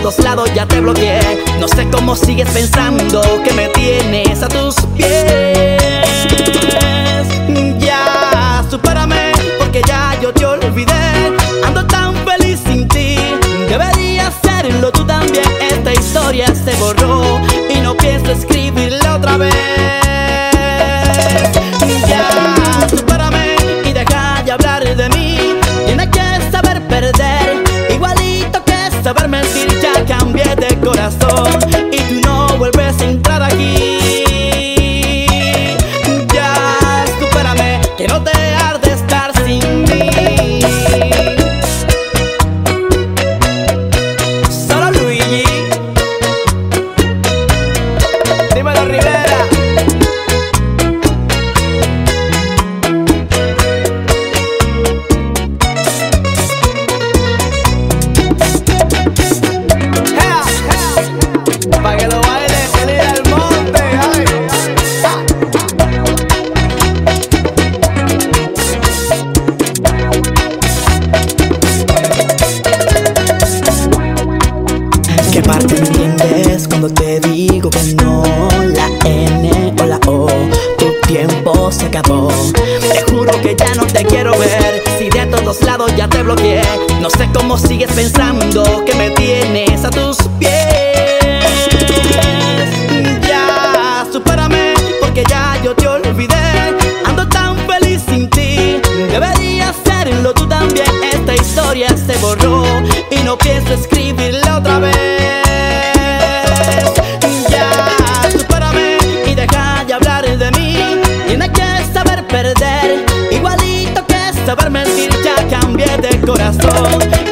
todos lados ya te bloqueé. No sé cómo sigues pensando que me tienes a tus pies. Ya, supérame, porque ya yo te olvidé. Ando tan feliz sin ti, deberías serlo tú también. Esta historia se borró y no pienso escribirla otra vez. Ya, supérame y deja de hablar de mí. Tienes que saber perder, igualito que saber mentir. Ya cambié de corazón y tú no vuelves a entrar aquí. Ya, supérame, que no te arde estar sin mí. Solo Luigi, dímelo Rivera. Pa' que lo baile, salir al monte, ay. ¿Qué parte no entiendes cuando te digo que no? La N o la O, tu tiempo se acabó. Te juro que ya no te quiero ver. Si de todos lados ya te bloqueé. No sé cómo sigues pensando que me tienes a tus pies. Ya, supérame, porque ya yo te olvidé. Ando tan feliz sin ti, deberías serlo tú también. Esta historia se borró y no pienso escribirla otra vez. Ya, supérame y deja de hablar de mí. Tienes que saber perder, igualito que saber mentir. Ya cambié de corazón